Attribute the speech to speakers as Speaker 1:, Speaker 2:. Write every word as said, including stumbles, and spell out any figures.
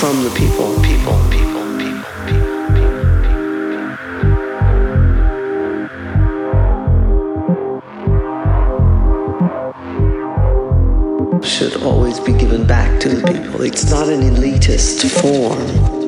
Speaker 1: from the people, people, people, people, people. Should always be given back to the people. It's not an elitist form.